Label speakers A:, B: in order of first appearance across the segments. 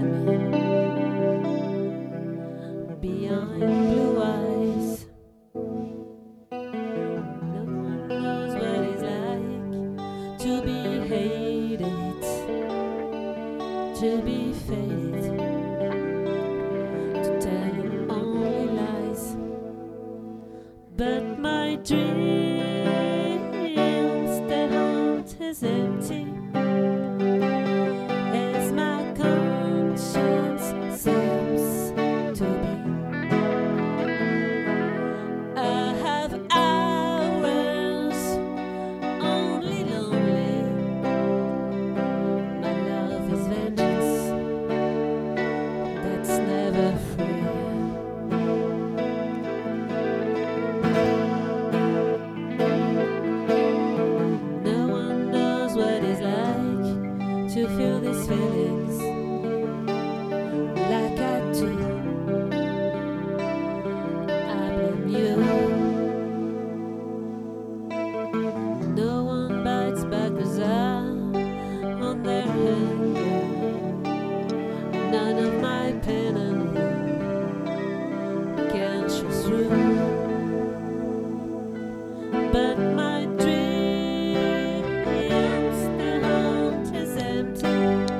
A: man behind blue eyes. No one knows what it's like to be hated, to be faded, to tell only lies. But my dreams, their heart is empty, as my conscience seems to be. I have hours only lonely. My love is vengeance that's never free. No one knows what it's like to feel these feelings like I do. I blame you. No one bites back the on their anger. None of my pain and woe can show through. But my dreams, their heart is empty,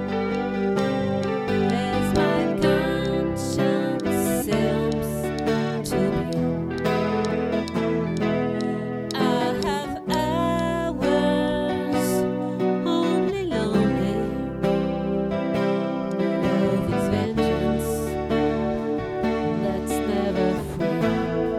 A: as my conscience seems to be. I have hours only lonely. Love is vengeance that's never free.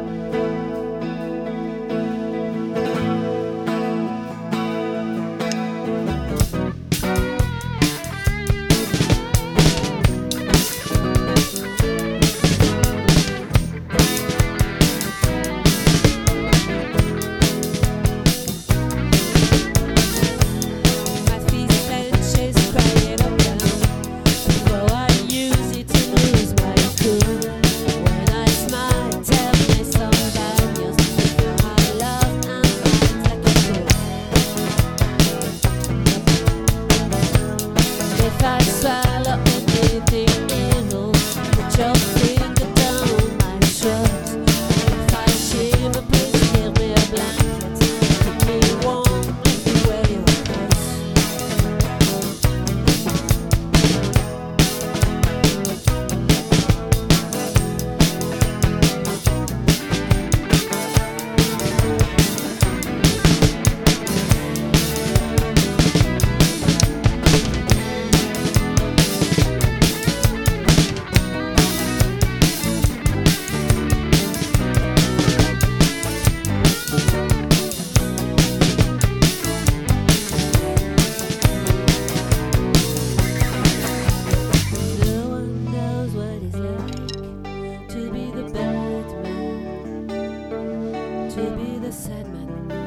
A: My feet clenches, crying up down. Though I use it to lose my cool. When I smile, tell me some bad news. I love and fight like a fool. If I swallow anything evil, put your finger down my throat. If I shiver, please give me a blanket. Keep me warm, let me wear your coat. No one knows what it's like to be the bad man, to be the sad man.